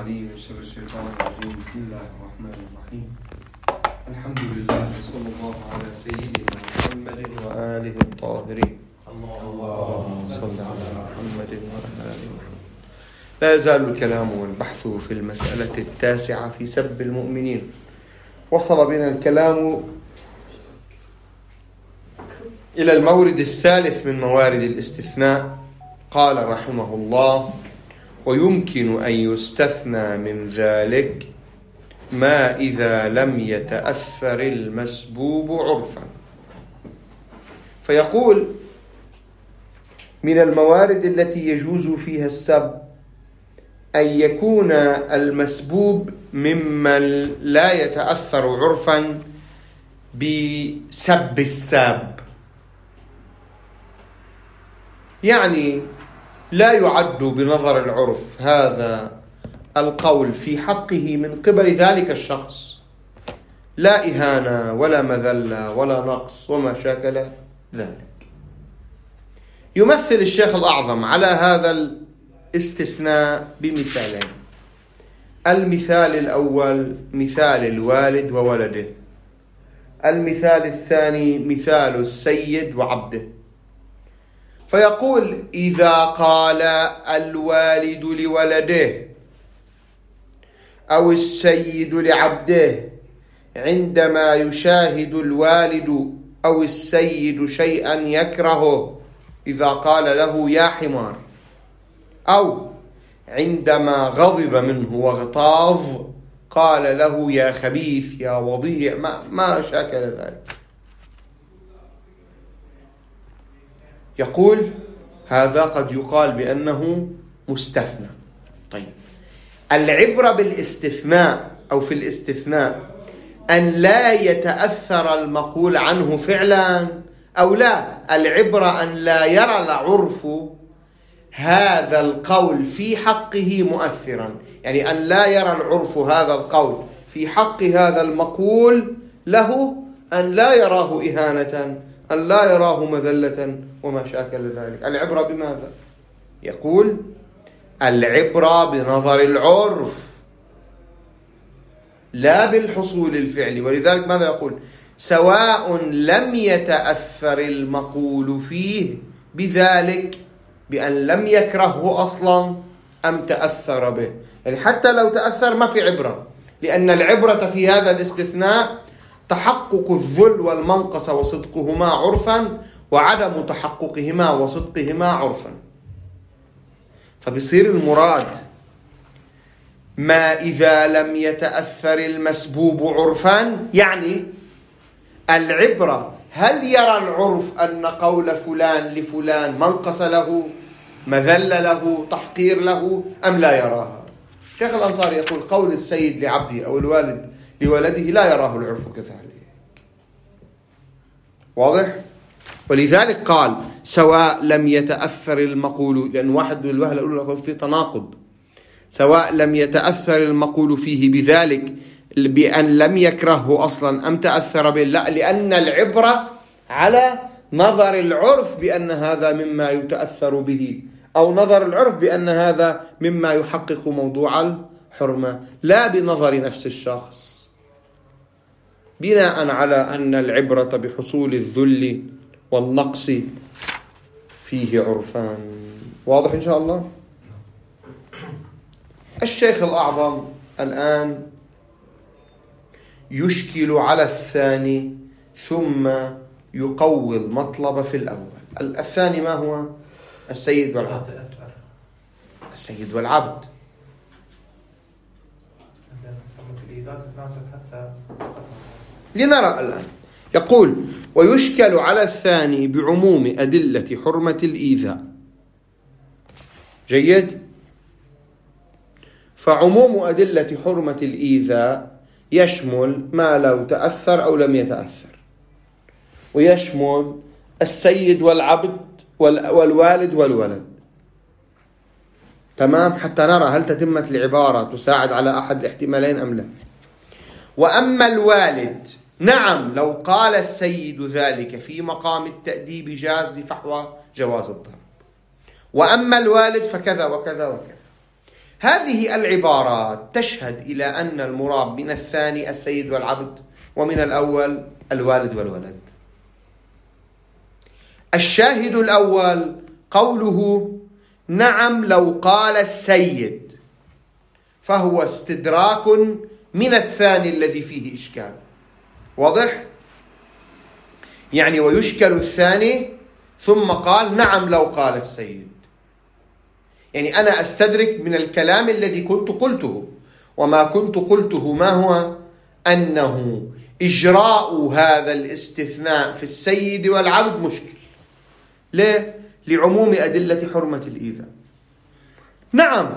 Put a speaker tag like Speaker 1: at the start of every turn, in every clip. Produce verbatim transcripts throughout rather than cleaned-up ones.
Speaker 1: العليم من شر الشيطان الرجيم. بسم الله الرحمن الرحيم. الحمد لله وصلى الله على سيدنا محمد وآله الطاهرين. اللهم صل على محمد وعلى آله محمد. لا يزال الكلام والبحث في المسألة التاسعة في سب المؤمنين. وصل بنا الكلام إلى المورد الثالث من موارد الاستثناء. قال رحمه الله: ويمكن أن يستثنى من ذلك ما إذا لم يتأثر المسبوب عرفا. فيقول: من الموارد التي يجوز فيها السب أن يكون المسبوب ممن لا يتأثر عرفا بسب الساب، يعني لا يعد بنظر العرف هذا القول في حقه من قبل ذلك الشخص لا إهانة ولا مذلة ولا نقص وما شاكل ذلك. يمثل الشيخ الأعظم على هذا الاستثناء بمثالين. المثال الأول مثال الوالد وولده، المثال الثاني مثال السيد وعبده. فيقول: إذا قال الوالد لولده أو السيد لعبده عندما يشاهد الوالد أو السيد شيئا يكرهه، إذا قال له يا حمار، أو عندما غضب منه واغتاظ قال له يا خبيث يا وضيع، ما, ما شاكل ذلك، يقول هذا قد يقال بأنه مستثنى. طيب، العبرة بالاستثناء أو في الاستثناء أن لا يتأثر المقول عنه فعلا أو لا، العبرة أن لا يرى العرف هذا القول في حقه مؤثرا، يعني أن لا يرى العرف هذا القول في حق هذا المقول له، أن لا يراه إهانة، أن لا يراه مذلة وما شاكل ذلك. العبرة بماذا؟ يقول: العبرة بنظر العرف لا بالحصول الفعلي. ولذلك ماذا يقول؟ سواء لم يتأثر المقول فيه بذلك بأن لم يكرهه أصلا أم تأثر به، يعني حتى لو تأثر ما في عبرة، لأن العبرة في هذا الاستثناء تحقق الذل والمنقص وصدقهما عرفا، وعدم تحققهما وصدقهما عرفا. فبصير المراد ما إذا لم يتأثر المسبوب عرفا، يعني العبرة هل يرى العرف أن قول فلان لفلان منقص له، مذل له، تحقير له، أم لا يراها؟ شيخ الأنصاري يقول: قول السيد لعبده أو الوالد لولده لا يراه العرف كذلك. واضح؟ ولذلك قال: سواء لم يتأثر المقول، لأن واحد من الوهلة يقول له في تناقض، سواء لم يتأثر المقول فيه بذلك بأن لم يكرهه أصلا أم تأثر به، لا، لأن العبرة على نظر العرف بأن هذا مما يتأثر به، أو نظر العرف بأن هذا مما يحقق موضوع الحرمة، لا بنظر نفس الشخص، بناء على أن العبرة بحصول الذل والنقص فيه عرفان. واضح إن شاء الله؟ الشيخ الأعظم الآن يشكل على الثاني ثم يقوي المطلب في الأول. الثاني ما هو؟ السيد والعبد. السيد والعبد لنرى الآن. يقول: ويشكل على الثاني بعموم أدلة حرمة الإيذاء. جيد؟ فعموم أدلة حرمة الإيذاء يشمل ما لو تأثر أو لم يتأثر، ويشمل السيد والعبد والوالد والولد. تمام؟ حتى نرى هل تتمة العبارة تساعد على أحد الاحتمالين أم لا. وأما الوالد، نعم، لو قال السيد ذلك في مقام التأديب جاز لفحوى جواز الضرب. وأما الوالد فكذا وكذا وكذا. هذه العبارات تشهد إلى أن المراد من الثاني السيد والعبد، ومن الأول الوالد والولد. الشاهد الأول قوله نعم لو قال السيد، فهو استدراك من الثاني الذي فيه إشكال. واضح؟ يعني ويشكل الثاني ثم قال نعم لو قال السيد، يعني أنا أستدرك من الكلام الذي كنت قلته، وما كنت قلته ما هو؟ أنه إجراء هذا الاستثناء في السيد والعبد مشكل. ليه؟ لعموم أدلة حرمة الإيذاء. نعم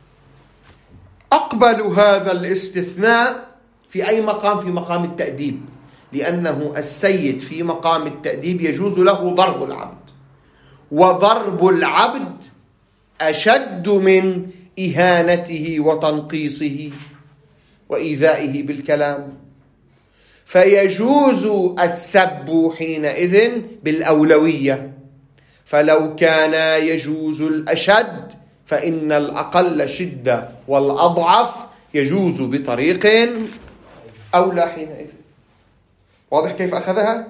Speaker 1: أقبل هذا الاستثناء في أي مقام؟ في مقام التأديب، لأنه السيد في مقام التأديب يجوز له ضرب العبد، وضرب العبد أشد من إهانته وتنقيصه وإيذائه بالكلام، فيجوز السب حينئذ بالأولوية. فلو كان يجوز الأشد فإن الأقل شدة والأضعف يجوز بطريق أولى حينئذ. واضح كيف أخذها؟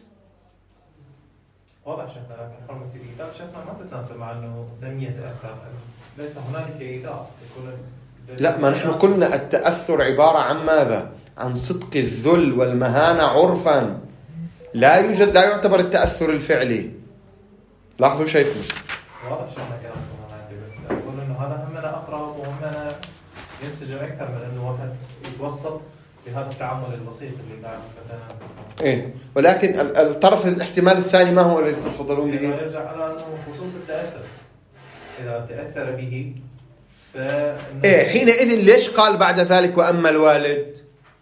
Speaker 2: واضح شيخنا، لكن حرمة الإيذاء شيخنا ما تتناسب مع أنه لم يتأثر، ليس هنالك إيذاء.
Speaker 1: لا، ما نحن قلنا التأثر عبارة عن ماذا؟ عن صدق الذل والمهانة عرفا، لا يوجد، لا يعتبر التأثر الفعلي. لاحظوا شيخنا.
Speaker 2: واضح شيخنا كلامكم عندي، بس أقول إنه هذا همنا أقرب وهمنا ينسجم أكثر من إنه واحد يتوسط بهذا التعامل البسيط اللي قاعد مثلا. إيه،
Speaker 1: ولكن الطرف الاحتمال الثاني ما هو الذي تفضلون به؟
Speaker 2: يرجع على أنه خصوص التأثر، إذا تأثر به ف.
Speaker 1: إيه، حينئذ ليش قال بعد ذلك وأما الوالد؟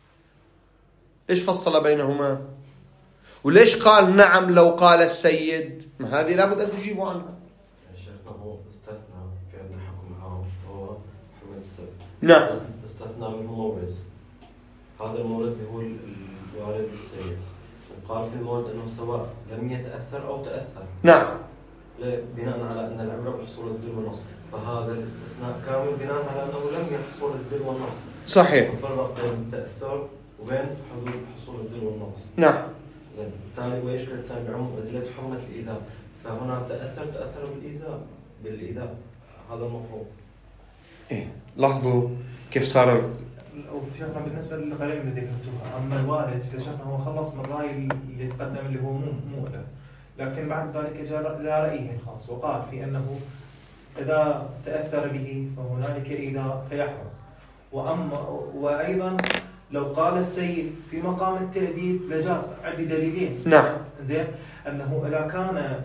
Speaker 1: ليش فصل بينهما؟ وليش قال نعم لو قال السيد؟ ما هذه لابد أن تجيبوا عنها.
Speaker 3: شيخنا هو استثنى في عندنا حكم عام هو حمل السب.
Speaker 1: نعم.
Speaker 3: استثنى منه مورد. هذا المورد هو الوالد السيد. وقال في المورد أنه سواء لم يتأثر أو تأثر.
Speaker 1: نعم.
Speaker 3: بناء على أن العبرة بحصول الدل والنص، فهذا الاستثناء كامل بناء على أنه لم يحصل الدل والنص.
Speaker 1: صحيح.
Speaker 3: وفرق بين التأثر وبين حدود حصول الدل والنص.
Speaker 1: نعم.
Speaker 3: بالتالي ويشكل الثاني بعموم أدلة حرمة الإيذاء، فهنا تأثر تأثر بالإيذاء بالإيذاء هذا المفروض.
Speaker 1: إيه، لاحظوا كيف صار.
Speaker 2: وشيخنا بالنسبة للغريب اللي ذكرتوها، أما الوالد فشيخنا هو خلص من الرأي اللي تقدم اللي هو مو مو له، لكن بعد ذلك جاء لا رأيه الخاص وقال في أنه إذا تأثر به فهنالك إيذاء فيحرم. وأما وأيضا لو قال السيد في مقام التأديب لجاز. عندي دليلين.
Speaker 1: نعم.
Speaker 2: زين، أنه إذا كان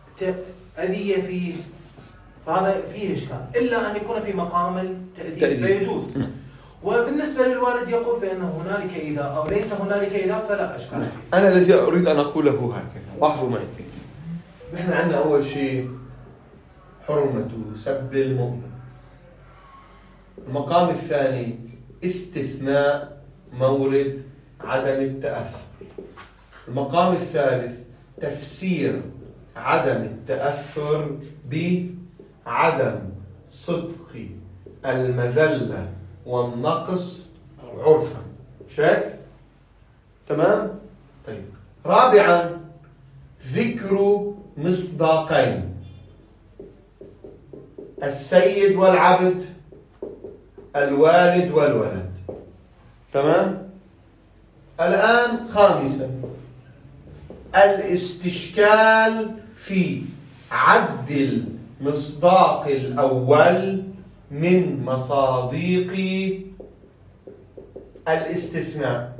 Speaker 2: أذية فيه فهذا فيه إشكال، إلا أن يكون في مقام التأديب فيجوز. وبالنسبة للوالد يقول بأنه هنالك إيذاء أو ليس هنالك إيذاء فلا إشكال.
Speaker 1: أنا الذي أريد أن أقوله هكذا، لاحظوا معي كيف. نحن عندنا أول شيء حرمة سب المؤمن. المقام الثاني استثناء مورد عدم التأثر. المقام الثالث تفسير عدم التأثر بعدم صدق المذلة والنقص عرفا. شيء تمام؟ طيب، رابعا ذكر مصداقين، السيد والعبد، الوالد والولد. تمام؟ الآن خامسا الاستشكال في عد المصداق الأول من مصاديق الاستثناء.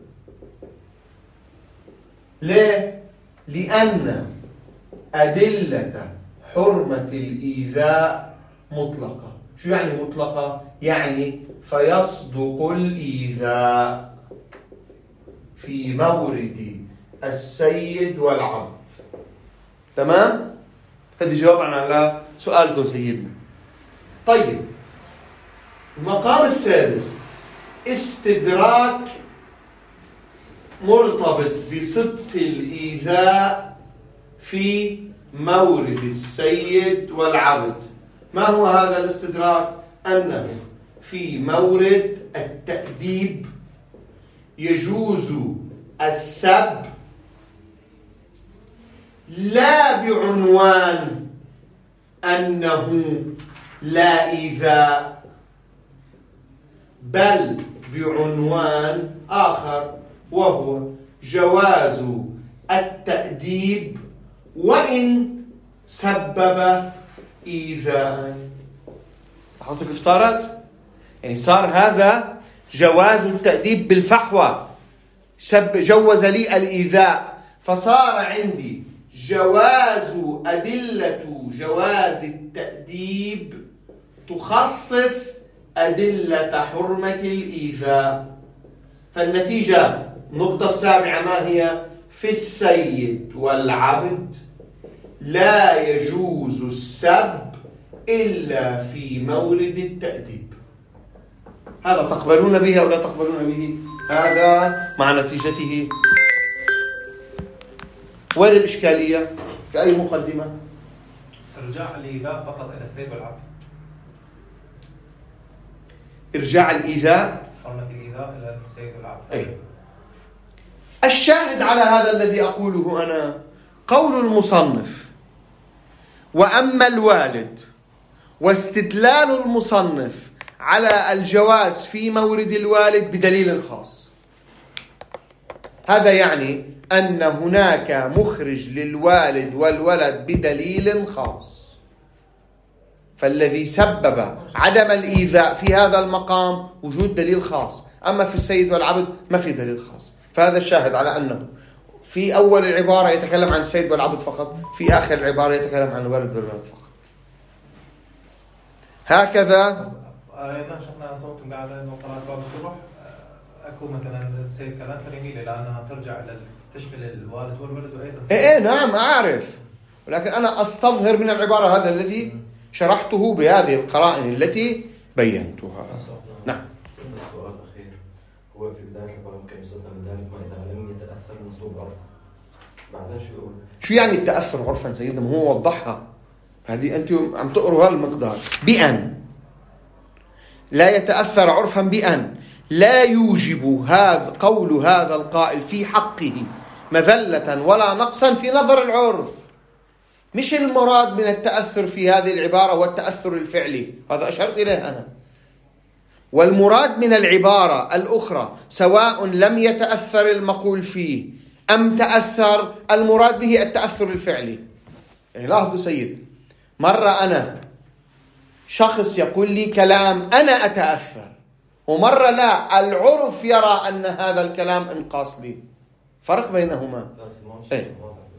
Speaker 1: ليه؟ لأن أدلة حرمة الإيذاء مطلقة. شو يعني مطلقة؟ يعني فيصدق الإيذاء في مورد السيد والعبد. تمام؟ هذه جوابا على سؤالكم سيدنا. طيب، المقام السادس استدراك مرتبط بصدق الإيذاء في مورد السيد والعبد. ما هو هذا الاستدراك؟ أنه في مورد التأديب يجوز السب لا بعنوان أنه لا إيذاء، بل بعنوان آخر، وهو جواز التأديب وإن سبب إيذاء. لاحظتوا كيف صارت؟ يعني صار هذا جواز التأديب بالفحوى، جوز لي الإيذاء، فصار عندي جواز أدلة جواز التأديب تخصص أدلة حرمة الإيذاء. فالنتيجة النقطة السابعة ما هي؟ في السيد والعبد لا يجوز السب إلا في مورد التأديب. هذا تقبلون به أو لا تقبلون به؟ هذا مع نتيجته. وين الإشكالية؟ في أي مقدمة؟
Speaker 2: إرجاع الإيذاء فقط إلى السيد والعبد.
Speaker 1: إرجاع الإيذاء،
Speaker 2: حرمة الإيذاء إلى السيد والعبد.
Speaker 1: أي. الشاهد على هذا الذي أقوله أنا قول المصنف: وأما الوالد، واستدلال المصنف على الجواز في مورد الوالد بدليل خاص. هذا يعني أن هناك مخرج للوالد والولد بدليل خاص، فالذي سبب عدم الإيذاء في هذا المقام وجود دليل خاص، أما في السيد والعبد ما في دليل خاص. فهذا الشاهد على أنه في أول العبارة يتكلم عن السيد والعبد فقط، في آخر العبارة يتكلم عن الولد والولد فقط. هكذا
Speaker 2: أيضا شفنا صوتكم قاعد إنه قرأت بعض الشروح أكو مثلا السيد كلام ترميل إلى أنها ترجع إلى تشمل الوالد والولد وأيضا.
Speaker 1: إيه نعم أعرف، ولكن أنا أستظهر من العبارة هذا الذي شرحته بهذه القرائن التي بينتها. نعم.
Speaker 3: السؤال الأخير هو في بداية العبارة ممكن يصدق من ذلك ما إذا لم يتأثر المصوب عرفا. بعدين شو يقول؟
Speaker 1: شو يعني التأثر عرفا سيدنا؟ ما هو وضحها. هذه أنتم عم تقروا هالمقدار بأن لا يتأثر عرفا، بأن لا يوجب هذا قول هذا القائل في حقه مذلة ولا نقصا في نظر العرف. مش المراد من التأثر في هذه العبارة هو التأثر الفعلي، هذا أشرت إليه أنا. والمراد من العبارة الأخرى سواء لم يتأثر المقول فيه أم تأثر، المراد به التأثر الفعلي. يعني لاحظوا سيد، مرة أنا شخص يقول لي كلام أنا أتأثر، ومرة لا، العرف يرى أن هذا الكلام انقاص لي. فرق بينهما.
Speaker 3: إيه؟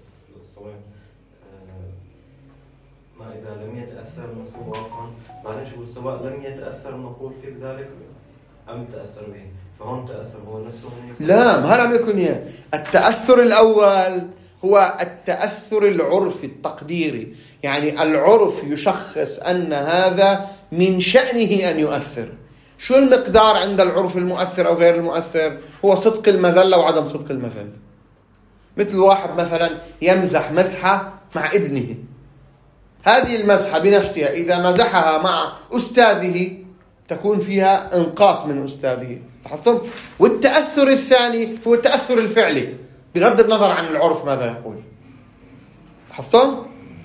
Speaker 3: ما إذا لم يتأثر المصوب عرفا، بعدين شو سواء لم يتأثر المقول فيه بذلك أم تأثر به، فهون تأثر هو نفسه.
Speaker 1: لا، ما لم يكن يعني. التأثر الأول هو التأثر العرفي التقديري، يعني العرف يشخص أن هذا من شأنه أن يؤثر. شو المقدار عند العرف المؤثر أو غير المؤثر؟ هو صدق المذلة وعدم صدق المذلة. مثل واحد مثلا يمزح مزحة مع ابنه، هذه المزحة بنفسها إذا مزحها مع أستاذه تكون فيها انقاص من أستاذه. لاحظتم؟ والتأثر الثاني هو التأثر الفعلي بغض النظر عن العرف ماذا يقول. لاحظتم؟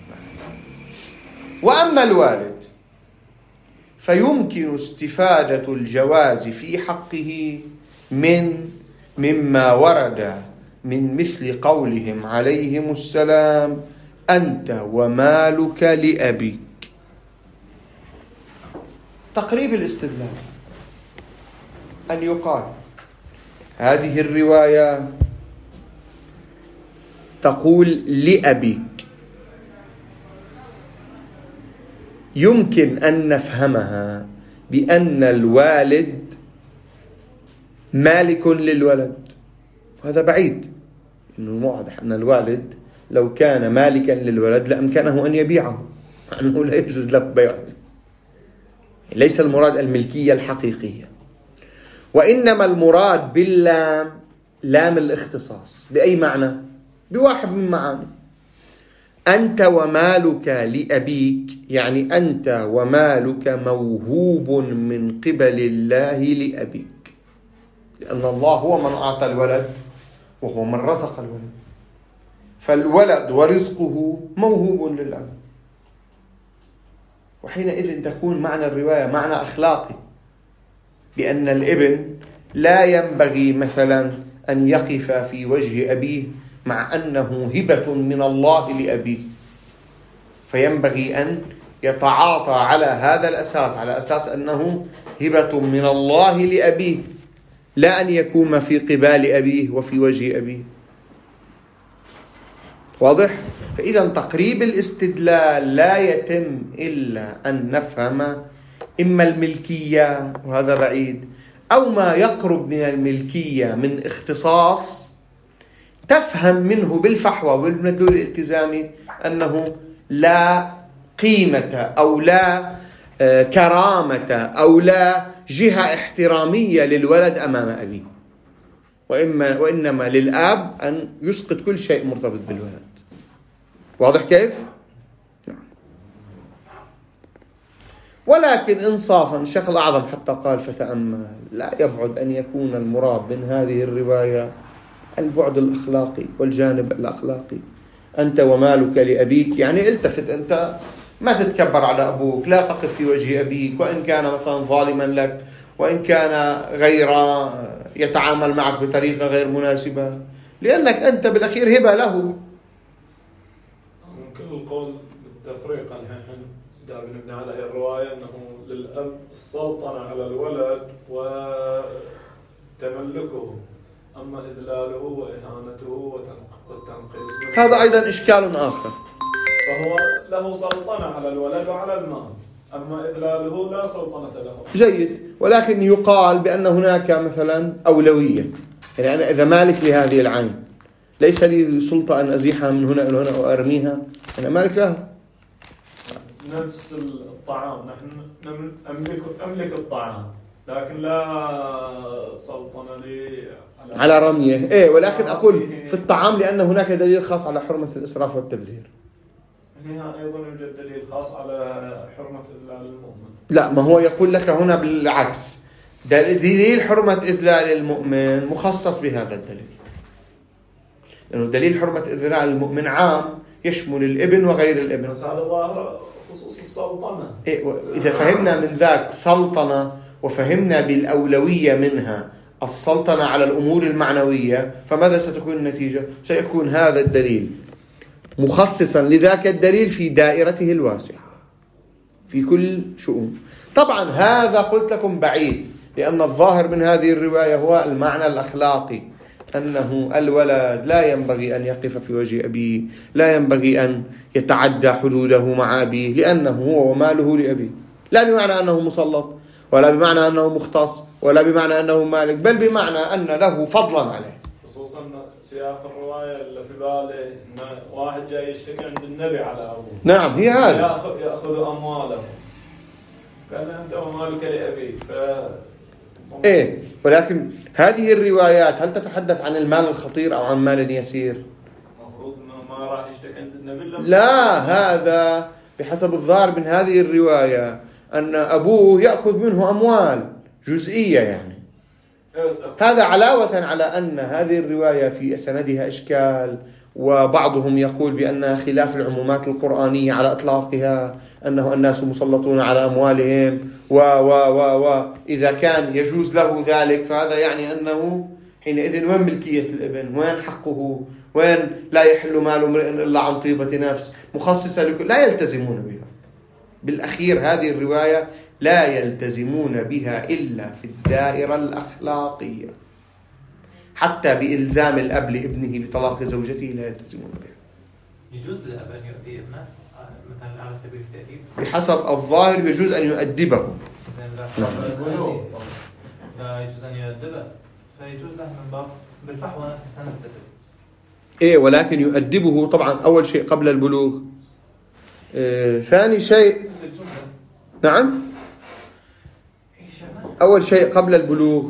Speaker 1: وأما الوالد فيمكن استفادة الجواز في حقه من مما ورد من مثل قولهم عليهم السلام: أنت ومالك لأبيك. تقريب الاستدلال أن يقال هذه الرواية تقول لأبيك، يمكن أن نفهمها بأن الوالد مالك للولد، وهذا بعيد. إنه واضح أن الوالد لو كان مالكا للولد لأمكنه أن يبيعه، أنه لا يجوز له بيعه. ليس المراد الملكية الحقيقية، وإنما المراد باللام لام الاختصاص. بأي معنى؟ بواحد من معاني أنت ومالك لأبيك، يعني أنت ومالك موهوب من قبل الله لأبيك، لأن الله هو من أعطى الولد وهو من رزق الولد، فالولد ورزقه موهوب للأب. وحينئذ تكون معنى الرواية معنى أخلاقي، بأن الابن لا ينبغي مثلا أن يقف في وجه أبيه مع أنه هبة من الله لأبيه، فينبغي أن يتعاطى على هذا الأساس، على أساس أنه هبة من الله لأبيه، لا أن يكون في قبال أبيه وفي وجه أبيه. واضح؟ فإذا تقريب الاستدلال لا يتم إلا أن نفهم إما الملكية وهذا بعيد، أو ما يقرب من الملكية من اختصاص تفهم منه بالفحوى والمدلول الالتزامي أنه لا قيمة أو لا كرامة أو لا جهة احترامية للولد أمام أبيه، وإما وإنما للأب أن يسقط كل شيء مرتبط بالولد. واضح كيف؟ نعم. ولكن إنصافا الشيخ الأعظم حتى قال فتأمل، لا يبعد أن يكون المراد من هذه الرواية البعد الأخلاقي والجانب الأخلاقي. أنت ومالك لأبيك، يعني التفت، أنت ما تتكبر على أبوك، لا تقف في وجه أبيك وإن كان مثلا ظالما لك، وإن كان غير يتعامل معك بطريقة غير مناسبة، لأنك أنت بالأخير هبة له.
Speaker 4: ممكن القول بالتفريق، الحين دا بنبني على هي الرواية أنه للأب السلطنة على الولد وتملكه، أما إذلاله وإهانته والتنقيص
Speaker 1: هذا أيضا إشكال آخر،
Speaker 4: فهو له سلطنة على الولد وعلى المال، أما إذلاله لا سلطنة له.
Speaker 1: جيد، ولكن يقال بأن هناك مثلا أولوية، يعني أنا إذا مالك لهذه العين ليس لي سلطة أن أزيحها من هنا إلى هنا أو أرميها، أنا مالك لها.
Speaker 4: نفس الطعام، نحن أملك أملك الطعام لكن لا سلطنة لي
Speaker 1: على, على رميه. إيه، ولكن أقول في الطعام لأن هناك دليل خاص على حرمة الإسراف والتبذير.
Speaker 4: هنا أيضا يوجد دليل خاص على حرمة إذلال المؤمن.
Speaker 1: لا، ما هو يقول لك هنا بالعكس، دليل حرمة إذلال المؤمن مخصص بهذا الدليل، لأنه دليل حرمة إذلال المؤمن عام يشمل الابن وغير الابن.
Speaker 4: بس هذا ظاهر خصوص السلطنة.
Speaker 1: إيه، إذا فهمنا من ذاك سلطنة وفهمنا بالأولوية منها السلطنة على الأمور المعنوية، فماذا ستكون النتيجة؟ سيكون هذا الدليل مخصصا لذاك الدليل في دائرته الواسعة في كل شؤون. طبعا هذا قلت لكم بعيد، لأن الظاهر من هذه الرواية هو المعنى الأخلاقي، أنه الولد لا ينبغي أن يقف في وجه أبيه، لا ينبغي أن يتعدى حدوده مع أبيه، لأنه هو وماله لأبيه، لا بمعنى أنه مسلط، ولا بمعنى أنه مختص، ولا بمعنى أنه مالك، بل بمعنى أن له فضلا عليه.
Speaker 4: خصوصا سياق الرواية اللي في بالي إن واحد جاي يشتكي عند النبي على أبوه.
Speaker 1: نعم، هي هذا
Speaker 4: يأخذ, يأخذ أمواله، قال أنت ومالك لأبيك. ف...
Speaker 1: إيه، ولكن هذه الروايات هل تتحدث عن المال الخطير أو عن مال يسير؟
Speaker 4: المفروض إنه ما راح يشتكي عند النبي.
Speaker 1: لا، هذا بحسب الظاهر من هذه الرواية أن أبوه يأخذ منه أموال جزئية، يعني هذا علاوة على أن هذه الرواية في سندها إشكال، وبعضهم يقول بأنها خلاف العمومات القرآنية على إطلاقها، أنه الناس مسلطون على أموالهم و و و و إذا كان يجوز له ذلك فهذا يعني أنه حينئذ وين ملكية الابن، وين حقه، وين لا يحل مال امرئ إلا عن طيبة نفس مخصصة لكل، لا يلتزمون بها. بالأخير هذه الرواية لا يلتزمون بها إلا في الدائرة الأخلاقية، حتى بإلزام الأب لابنه بطلاق زوجته لا يلتزمون بها.
Speaker 5: يجوز للأب أن يؤدي ابنه مثلا على سبيل التأديب؟
Speaker 1: بحسب الظاهر يجوز أن يؤدبه.
Speaker 5: لا يجوز أن يؤدبه، فيجوز له من باب بالفحوى سنستدل.
Speaker 1: إيه، ولكن يؤدبه طبعا أول شيء قبل البلوغ. إيه، ثاني شيء نعم أول شيء قبل البلوغ،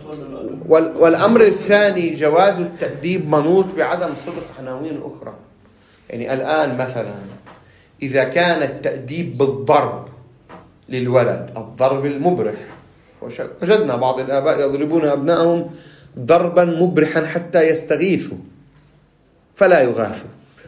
Speaker 1: والأمر الثاني جواز التأديب منوط بعدم صدق عناوين أخرى. يعني الآن مثلا إذا كان التأديب بالضرب للولد، الضرب المبرح، وجدنا بعض الآباء يضربون أبنائهم ضربا مبرحا حتى يستغيثوا فلا يغاثوا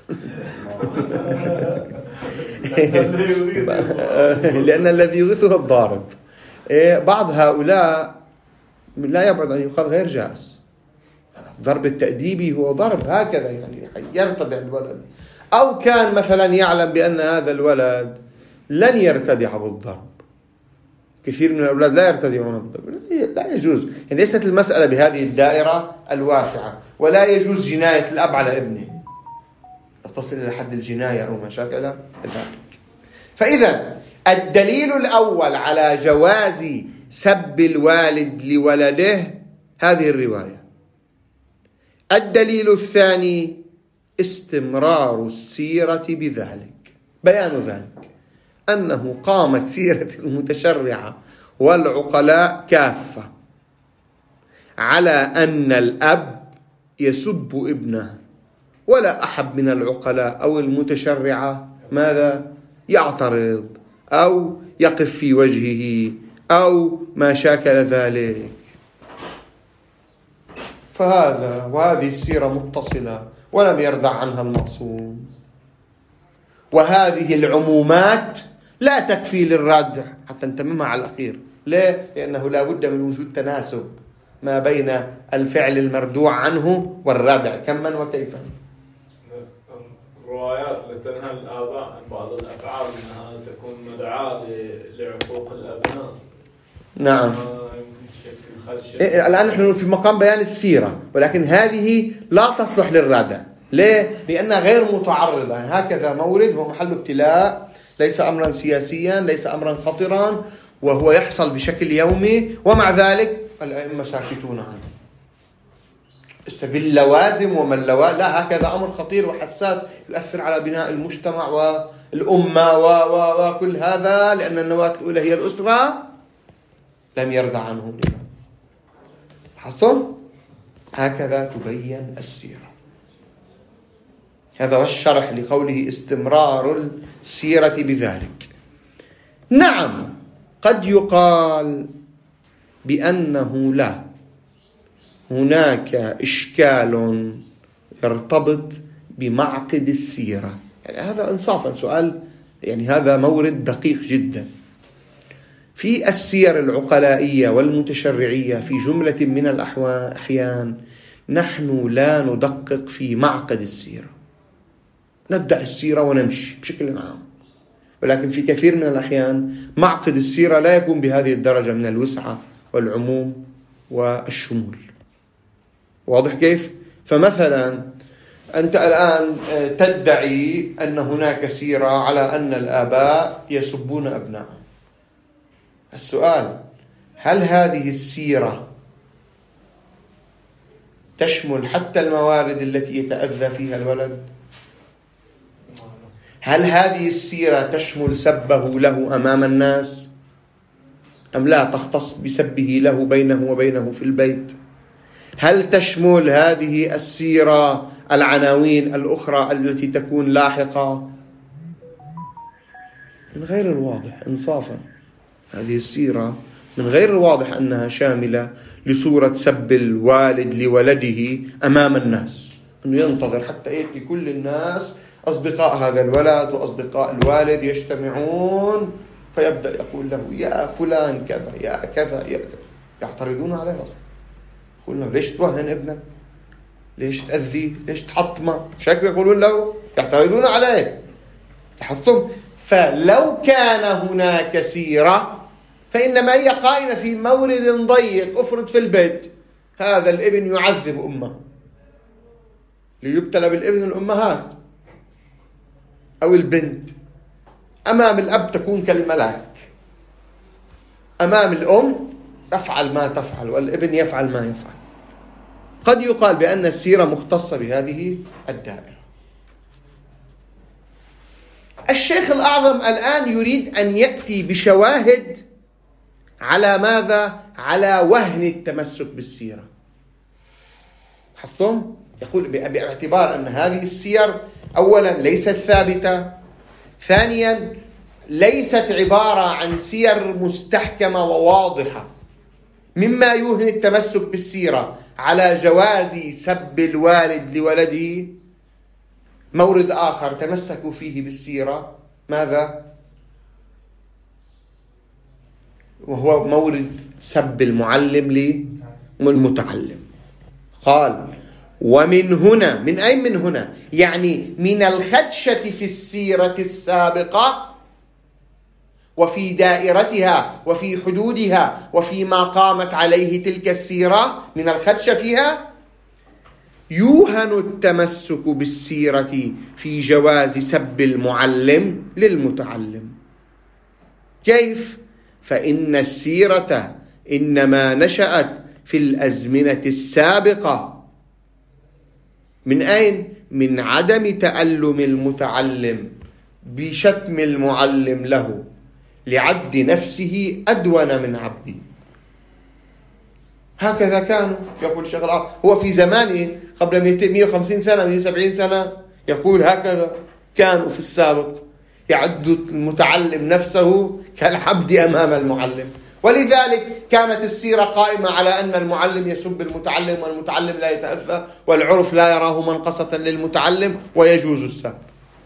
Speaker 1: لأن الذي يغيثه الضارب. بعض هؤلاء لا يبعد أن يقال غير جائز. ضرب التأديبي هو ضرب هكذا يعني يرتدع الولد، أو كان مثلا يعلم بأن هذا الولد لن يرتدع بالضرب. كثير من الأولاد لا يرتدعون بالضرب، لا يجوز. يعني ليست المسألة بهذه الدائرة الواسعة، ولا يجوز جناية الأب على ابنه تصل إلى حد الجناية أو ما شاكل ذلك. فإذا الدليل الأول على جواز سب الوالد لولده هذه الرواية. الدليل الثاني استمرار السيرة بذلك، بيان ذلك أنه قامت سيرة المتشرعة والعقلاء كافة على أن الأب يسب ابنه، ولا أحد من العقلاء أو المتشرعة ماذا يعترض أو يقف في وجهه أو ما شاكل ذلك. فهذا وهذه السيرة متصلة ولم يردع عنها المعصوم. وهذه العمومات لا تكفي للردع حتى نتممها على الأخير. ليه؟ لأنه لا بد من وجود تناسب ما بين الفعل المردوع عنه والردع كما وكيفا.
Speaker 4: الروايات التي تنهى الآباء عن بعض الأفعال أنها تكون مدعاة لعقوق الأبناء.
Speaker 1: نعم. إيه الآن نحن في مقام بيان السيرة، ولكن هذه لا تصلح للردع. ليه؟ لأنها غير متعرضة. هكذا مورد هو محل ابتلاء، ليس أمرا سياسيا، ليس أمرا خطرا، وهو يحصل بشكل يومي، ومع ذلك الأئمة ساكتون عنه. باللوازم وما اللوازم، لا، هكذا أمر خطير وحساس يؤثر على بناء المجتمع والأمة و وكل هذا، لأن النواة الأولى هي الأسرة، لم يرضى عنه. حصل هكذا تبين السيرة. هذا هو الشرح لقوله استمرار السيرة بذلك. نعم، قد يقال بأنه لا، هناك إشكال يرتبط بمعقد السيرة. يعني هذا إنصافا سؤال، يعني هذا مورد دقيق جدا. في السير العقلائية والمتشرعية في جملة من الأحيان نحن لا ندقق في معقد السيرة، ندعي السيرة ونمشي بشكل عام، ولكن في كثير من الأحيان معقد السيرة لا يكون بهذه الدرجة من الوسعة والعموم والشمول. واضح كيف؟ فمثلا أنت الآن تدعي أن هناك سيرة على أن الآباء يسبون أبنائهم. السؤال: هل هذه السيرة تشمل حتى الموارد التي يتأذى فيها الولد؟ هل هذه السيرة تشمل سبه له أمام الناس أم لا تختص بسبه له بينه وبينه في البيت؟ هل تشمل هذه السيرة العناوين الأخرى التي تكون لاحقة؟ من غير الواضح إنصافا هذه السيرة من غير الواضح أنها شاملة لصورة سب الوالد لولده أمام الناس، أنه ينتظر حتى يأتي كل الناس أصدقاء هذا الولد وأصدقاء الوالد يجتمعون فيبدأ يقول له يا فلان كذا يا كذا يا كذا. يعترضون عليه أصلا، يقولون ليش توهن ابنك، ليش تأذيه، ليش تحطمه، شكله يقولون له، يعترضون عليه تحطم. فلو كان هناك سيرة فإنما هي قائمة في مورد ضيق. أفرض في البيت هذا الابن يعذب أمه، ليبتلى بالابن الأمهات أو البنت، أمام الأب تكون كالملاك، أمام الأم تفعل ما تفعل والابن يفعل ما يفعل. قد يقال بأن السيرة مختصة بهذه الدائرة. الشيخ الأعظم الآن يريد أن يأتي بشواهد على ماذا؟ على وهن التمسك بالسيرة. حفظتم؟ يقول باعتبار أن هذه السير أولا ليست ثابتة، ثانيا ليست عبارة عن سير مستحكمة وواضحة، مما يوهن التمسك بالسيرة على جواز سب الوالد لولده. مورد آخر تمسكوا فيه بالسيرة ماذا؟ وهو مورد سب المعلم للمتعلم. قال ومن هنا، من أي من هنا؟ يعني من الخدشة في السيرة السابقة وفي دائرتها وفي حدودها وفيما قامت عليه تلك السيرة، من الخدشة فيها يوهن التمسك بالسيرة في جواز سب المعلم للمتعلم. كيف؟ فإن السيرة إنما نشأت في الأزمنة السابقة. من أين؟ من عدم تألم المتعلم بشتم المعلم له لعد نفسه أدون من عبده. هكذا كانوا، يقول الشيخ العرب، هو في زمانه قبل مئة وخمسين سنة مئة وسبعين سنة يقول هكذا كانوا في السابق، يعد المتعلم نفسه كالعبد أمام المعلم. ولذلك كانت السيرة قائمة على أن المعلم يسب المتعلم والمتعلم لا يتأذى، والعرف لا يراه منقصة للمتعلم ويجوز السب.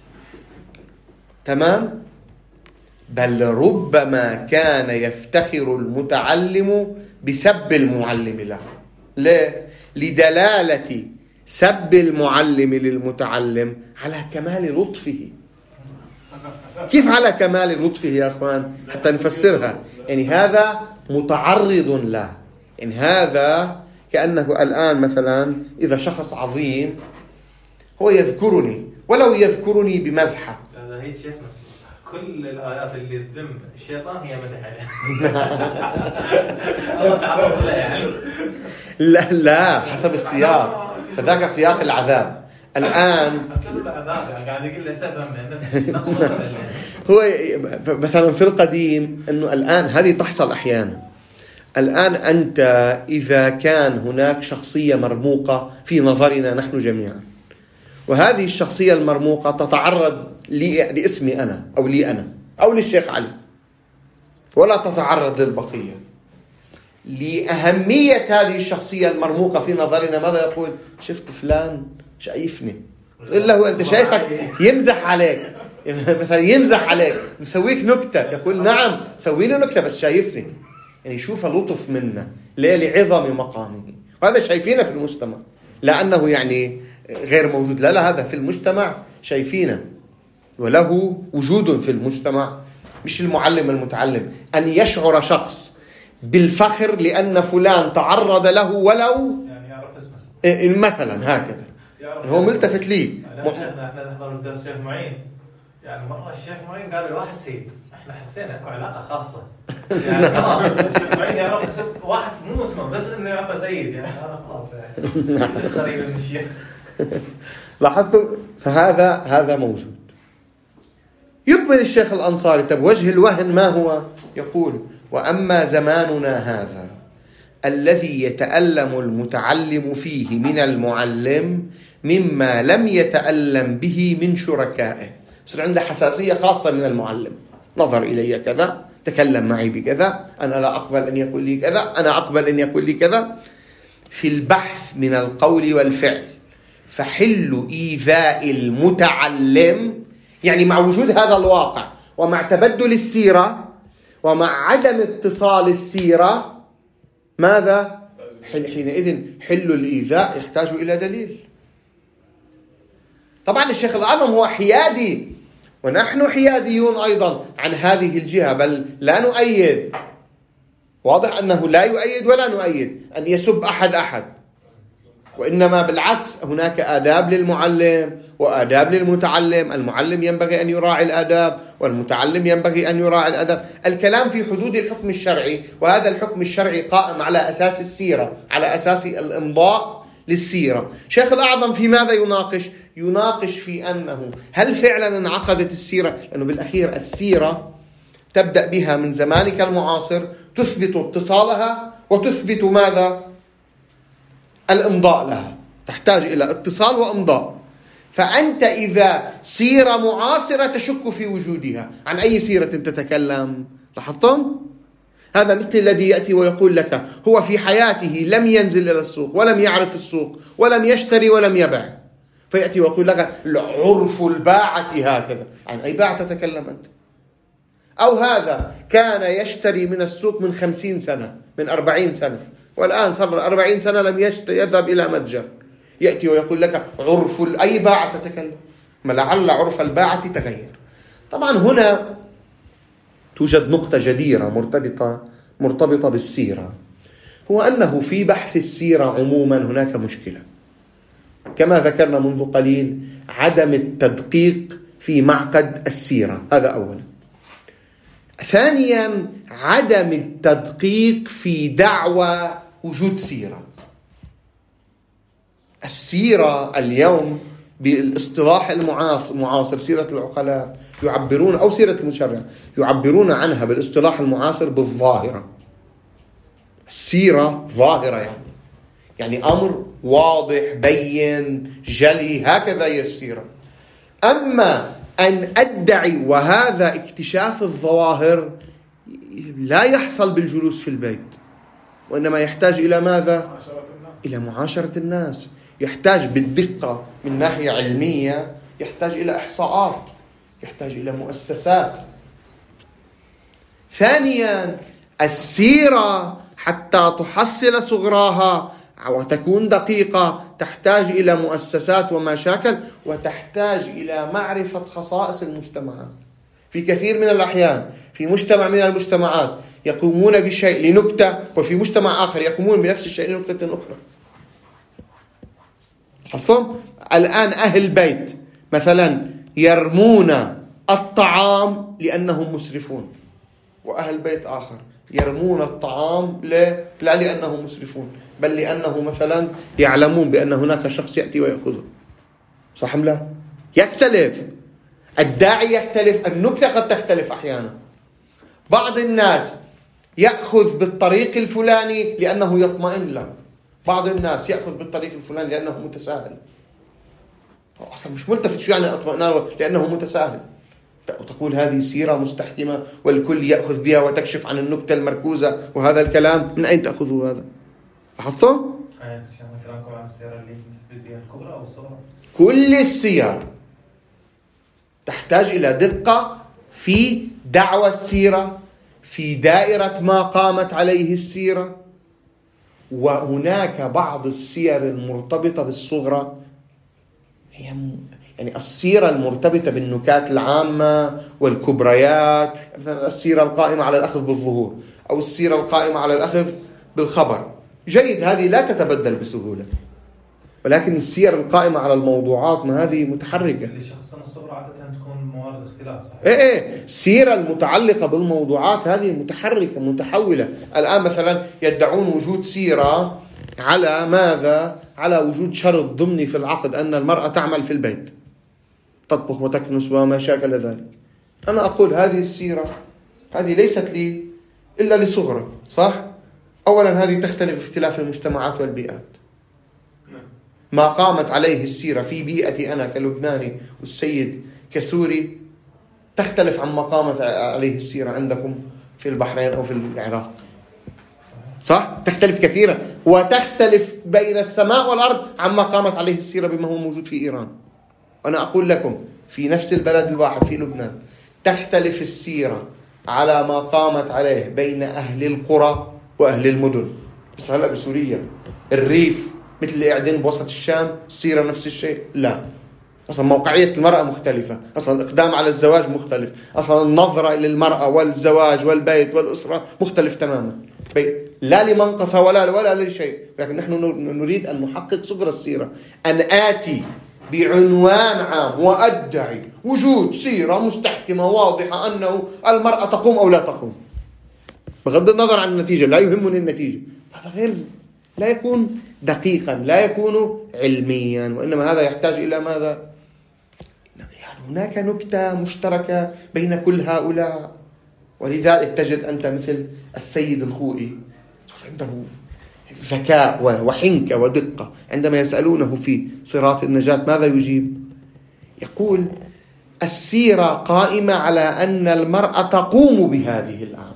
Speaker 1: تمام؟ بل ربما كان يفتخر المتعلم بسب المعلم له. ليه؟ لدلالة سب المعلم للمتعلم على كمال لطفه. كيف على كمال لطفه يا أخوان؟ حتى نفسرها. يعني هذا متعرض له، يعني هذا كأنه الآن مثلا إذا شخص عظيم هو يذكرني ولو يذكرني بمزحة،
Speaker 5: هذا هي شيخنا كل الآيات اللي تذم الشيطان هي مدح عليه. الله تعرض له يعني.
Speaker 1: لا لا، حسب السياق، فذاك سياق العذاب. الآن
Speaker 5: قاعد يقول له سبب
Speaker 1: هو مثلا في القديم أنه الآن هذه تحصل أحيانا. الآن أنت إذا كان هناك شخصية مرموقة في نظرنا نحن جميعا، وهذه الشخصية المرموقة تتعرض لي لاسمي أنا أو لي أنا أو للشيخ علي، ولا تتعرض للبقية، لأهمية هذه الشخصية المرموقة في نظرنا ماذا يقول؟ شفت فلان شايفني، إلا هو أنت شايفك يمزح عليك، مثلا يمزح عليك، مسويك نكتة، يقول نعم مسوي له نكتة بس شايفني. يعني شوف لطف منا، ليه؟ لعظم مقامه. وهذا شايفينه في المجتمع، لأنه يعني غير موجود، لا لا، هذا في المجتمع شايفينه وله وجود في المجتمع. مش المعلم المتعلم أن يشعر شخص بالفخر لأن فلان تعرض له ولو
Speaker 5: يعني يعرف اسمه
Speaker 1: مثلا هكذا، هو ملتفت لي.
Speaker 5: احنا احنا نحضر الدرس الشيخ معين، يعني مرة الشيخ معين قال الواحد سيد، احنا حسينا اكو علاقة خاصة، يعني خلاص الشيخ معين يعرف اسم واحد مو اسمه بس انه يعرفه سيد، يعني هذا خلاص يعني مش قريب من الشيخ.
Speaker 1: لاحظتوا؟ فهذا هذا موجود. يكمل الشيخ الأنصاري طب وجه الوهن ما هو؟ يقول وأما زماننا هذا الذي يتألم المتعلم فيه من المعلم مما لم يتألم به من شركائه، يصير عنده حساسية خاصة من المعلم، نظر إلي كذا، تكلم معي بكذا، أنا لا أقبل أن يقول لي كذا، أنا أقبل أن يقول لي كذا. في البحث من القول والفعل فحل إيذاء المتعلم، يعني مع وجود هذا الواقع ومع تبدل السيرة ومع عدم اتصال السيرة، ماذا؟ حينئذ حل الإيذاء يحتاج إلى دليل. طبعا الشيخ الأعظم هو حيادي ونحن حياديون أيضا عن هذه الجهة، بل لا نؤيد، واضح أنه لا يؤيد ولا نؤيد أن يسب أحد أحد، وإنما بالعكس هناك آداب للمعلم وآداب للمتعلم. المعلم ينبغي أن يراعي الآداب والمتعلم ينبغي أن يراعي الآداب. الكلام في حدود الحكم الشرعي، وهذا الحكم الشرعي قائم على أساس السيرة، على أساس الإمضاء للسيرة. شيخ الأعظم في ماذا يناقش؟ يناقش في أنه هل فعلا انعقدت السيرة، لأنه بالأخير السيرة تبدأ بها من زمانك المعاصر، تثبت اتصالها وتثبت ماذا؟ الإمضاء لها. تحتاج إلى اتصال وإمضاء. فأنت إذا سيرة معاصرة تشك في وجودها، عن أي سيرة تتكلم؟ لاحظتم؟ هذا مثل الذي يأتي ويقول لك هو في حياته لم ينزل إلى السوق ولم يعرف السوق ولم يشتري ولم يبع، فيأتي ويقول لك عرف الباعة هكذا. عن أي باعة تتكلم أنت؟ أو هذا كان يشتري من السوق من خمسين سنة، من أربعين سنة، والآن صار أربعين سنة لم يذهب إلى متجر، يأتي ويقول لك عرف أي باعة تتكلم؟ ما لعل عرف الباعة تغير. طبعا هنا توجد نقطة جديرة مرتبطة مرتبطة بالسيرة، هو أنه في بحث السيرة عموما هناك مشكلة كما ذكرنا منذ قليل، عدم التدقيق في معقد السيرة، هذا أولا. ثانيا عدم التدقيق في دعوى وجود سيرة. السيرة اليوم بالاصطلاح المعاصر سيرة العقلاء يعبرون، أو سيرة المشرع يعبرون عنها بالاصطلاح المعاصر بالظاهرة. السيرة ظاهرة، يعني يعني أمر واضح بين جلي، هكذا هي السيرة. أما أن أدعي وهذا اكتشاف الظواهر لا يحصل بالجلوس في البيت، وإنما يحتاج إلى ماذا؟ إلى معاشرة الناس، يحتاج بالدقة من ناحية علمية، يحتاج إلى إحصاءات، يحتاج إلى مؤسسات. ثانيا السيرة حتى تحصل صغراها وتكون دقيقة تحتاج إلى مؤسسات ومشاكل، وتحتاج إلى معرفة خصائص المجتمعات. في كثير من الأحيان في مجتمع من المجتمعات يقومون بشيء لنكتة، وفي مجتمع آخر يقومون بنفس الشيء لنكتة أخرى. حصل الآن أهل بيت مثلا يرمون الطعام لأنهم مسرفون، وأهل بيت آخر يرمون الطعام لا لأنهم مسرفون، بل لأنه مثلا يعلمون بأن هناك شخص يأتي ويأخذه. صح أم لا؟ يختلف الداعي، يختلف النكتة، قد تختلف أحيانا. بعض الناس يأخذ بالطريق الفلاني لأنه يطمئن له، بعض الناس يأخذ بالطريق الفلاني لأنه متساهل. أصلا مش ملتفت شو يعني اطمئنان، لأنه متساهل. وتقول هذه سيرة مستحكمة والكل يأخذ بها وتكشف عن النكتة المركوزة وهذا الكلام، من أين تأخذوا هذا؟ لاحظتم؟
Speaker 2: كلامكم عن السيرة اللي مثل بها الكبرى أو الصغرى؟
Speaker 1: كل السير تحتاج إلى دقة في دعوى السيرة، في دائرة ما قامت عليه السيرة. وهناك بعض السير المرتبطة بالصغرى، هي يعني السيرة المرتبطة بالنكات العامة والكبريات، مثلا السيرة القائمة على الأخذ بالظهور، أو السيرة القائمة على الأخذ بالخبر، جيد، هذه لا تتبدل بسهولة. ولكن السير القائمة على الموضوعات، ما هذه متحركة.
Speaker 2: لشخصنا الصغرى عادة تكون موارد اختلاف، صحيح؟
Speaker 1: إيه إيه السيرة المتعلقة بالموضوعات هذه متحركة متحولة. الآن مثلا يدعون وجود سيرة على ماذا؟ على وجود شرط ضمني في العقد أن المرأة تعمل في البيت، تطبخ وتكنس وما شاكل ذلك. أنا أقول هذه السيرة هذه ليست لي إلا لصغرى، صح؟ أولا هذه تختلف اختلاف المجتمعات والبيئات. ما قامت عليه السيرة في بيئتي أنا كلبناني والسيد كسوري تختلف عن ما قامت عليه السيرة عندكم في البحرين أو في العراق، صح؟ تختلف كثيرا، وتختلف بين السماء والأرض عما قامت عليه السيرة بما هو موجود في إيران. أنا أقول لكم في نفس البلد الواحد في لبنان تختلف السيرة على ما قامت عليه بين أهل القرى وأهل المدن. بس هلأ بسوريا الريف مثل اللي قاعدين بوسط الشام السيرة نفس الشيء؟ لا، أصلا موقعية المرأة مختلفة، أصلا الإقدام على الزواج مختلف، أصلا النظرة للمرأة والزواج والبيت والأسرة مختلف تماما، لا لمنقصة ولا ولا لشيء. لكن نحن نريد أن نحقق صغر السيرة، أن آتي بعنوان عام وأدعي وجود سيرة مستحكمة واضحة أنه المرأة تقوم أو لا تقوم، بغض النظر عن النتيجة، لا يهمني النتيجة. هذا غير، لا يكون دقيقا، لا يكون علميا، وإنما هذا يحتاج إلى ماذا؟ يعني هناك نكتة مشتركة بين كل هؤلاء. ولذلك تجد أنت مثل السيد الخوئي عنده ذكاء وحنكة ودقة. عندما يسألونه في صراط النجاة ماذا يجيب؟ يقول السيرة قائمة على أن المرأة تقوم بهذه الأعمال،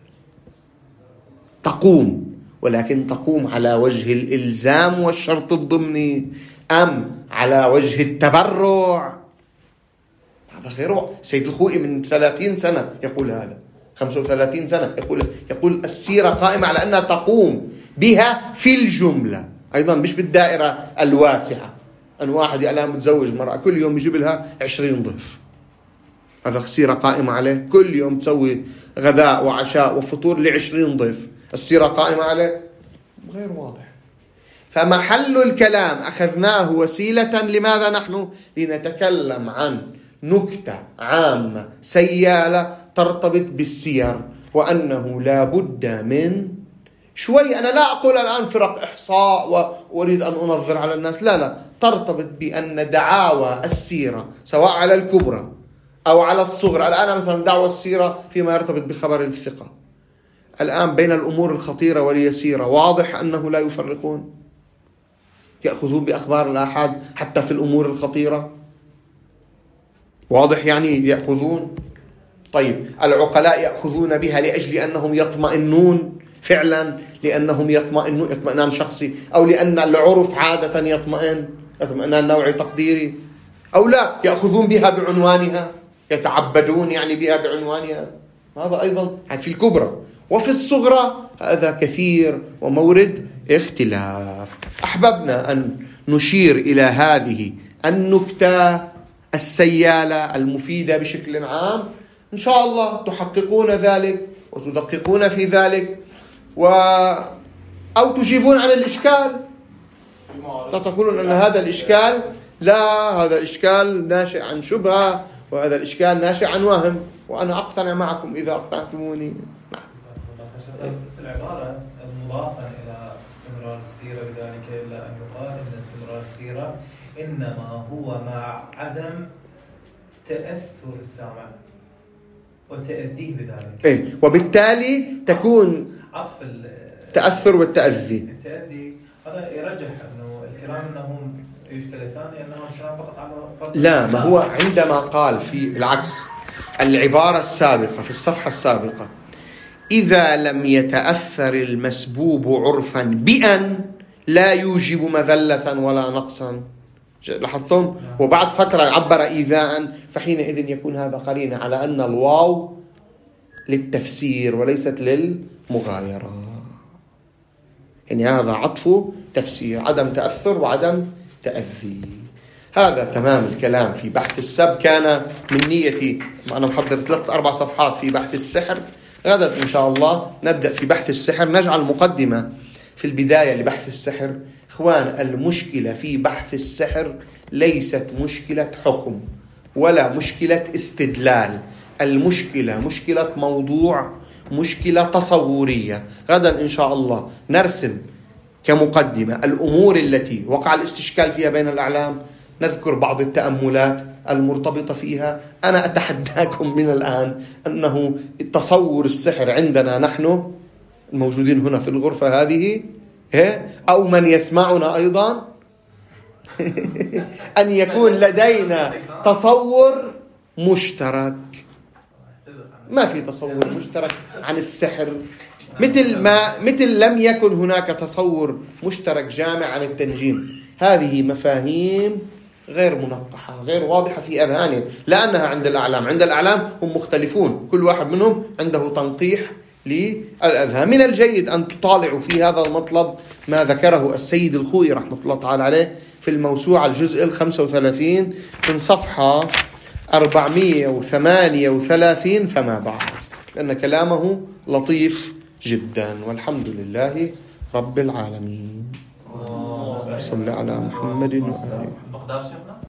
Speaker 1: تقوم، ولكن تقوم على وجه الإلزام والشرط الضمني أم على وجه التبرع. هذا غير. سيد الخوئي من ثلاثين سنة يقول هذا، خمسة وثلاثين سنة يقول يقول السيرة قائمة على أنها تقوم بها في الجملة، أيضا مش بالدائرة الواسعة. أن واحد الآن متزوج مرأة كل يوم يجيب لها عشرين ضيف، هذا السيرة قائمة عليه. كل يوم تسوي غداء وعشاء وفطور لعشرين ضيف، السيرة قائمة عليه؟ غير واضح. فمحل الكلام أخذناه وسيلة. لماذا نحن لنتكلم عن نكتة عامة سيالة ترتبط بالسير، وأنه لا بد من شوي. أنا لا أقول الآن فرق إحصاء وأريد أن أنظر على الناس، لا لا، ترتبط بأن دعاوى السيرة سواء على الكبرى أو على الصغرى. الآن مثلا دعوى السيرة فيما يرتبط بخبر الثقة، الآن بين الأمور الخطيرة واليسيرة واضح أنه لا يفرقون، يأخذون بأخبار الآحاد حتى في الأمور الخطيرة، واضح يعني يأخذون. طيب العقلاء يأخذون بها لأجل أنهم يطمئنون فعلا، لأنهم يطمئنون اطمئنان شخصي، أو لأن العرف عادة يطمئن اطمئنان نوعي تقديري، أو لا يأخذون بها بعنوانها، يتعبدون يعني بها بعنوانها. هذا أيضا في الكبرى. وفي الصغرى هذا كثير ومورد اختلاف. أحببنا أن نشير إلى هذه النكتة السيالة المفيدة بشكل عام. إن شاء الله تحققون ذلك وتدققون في ذلك، و أو تجيبون عن الإشكال، تقولون أن هذا الإشكال لا، هذا الإشكال ناشئ عن شبهة، وهذا الإشكال ناشئ عن وهم، وأنا أقتنع معكم إذا أقتنعتموني.
Speaker 2: بس العبارة المضافة إلى استمرار السيرة بذلك إلا أن يقال إن استمرار السيرة إنما هو مع عدم تأثر السامع وتأذيه بذلك.
Speaker 1: إيه، وبالتالي تكون
Speaker 2: عطف
Speaker 1: التأثر والتأذي.
Speaker 2: التأذي هذا يرجح إنه الكلام إنه يشكل الثاني أنه الكلام فقط على فرق.
Speaker 1: لا، ما هو عندما قال في بالعكس العبارة السابقة في الصفحة السابقة إذا لم يتأثر المسبوب عرفا بأن لا يوجب مذلة ولا نقصا، لاحظتم؟ وبعد فترة عبر إيذاء، فحينئذ يكون هذا قرينة على أن الواو للتفسير وليست للمغايرة، يعني هذا عطف تفسير، عدم تأثر وعدم تأذي. هذا تمام الكلام في بحث السب. كان من نيتي أنا محضر ثلاث أربع صفحات في بحث السحر، غدا إن شاء الله نبدأ في بحث السحر. نجعل مقدمة في البداية لبحث السحر. إخوان، المشكلة في بحث السحر ليست مشكلة حكم ولا مشكلة استدلال، المشكلة مشكلة موضوع، مشكلة تصورية. غدا إن شاء الله نرسم كمقدمة الأمور التي وقع الاستشكال فيها بين الأعلام، نذكر بعض التأملات المرتبطة فيها. أنا أتحداكم من الآن أنه تصور السحر عندنا نحن الموجودين هنا في الغرفة هذه أو من يسمعنا أيضا أن يكون لدينا تصور مشترك. ما في تصور مشترك عن السحر، مثل ما مثل لم يكن هناك تصور مشترك جامع عن التنجيم. هذه مفاهيم غير منقحة، غير واضحة في أذهانهم، لأنها عند الأعلام. عند الأعلام هم مختلفون، كل واحد منهم عنده تنقيح للأذهان. من الجيد أن تطالعوا في هذا المطلب ما ذكره السيد الخوئي رحمة الله تعالى عليه في الموسوعة الجزء الخمسة وثلاثين من صفحة أربعمائة وثمانية وثلاثين فما بعد، لأن كلامه لطيف جدا. والحمد لله رب العالمين. صلى على محمد وآله.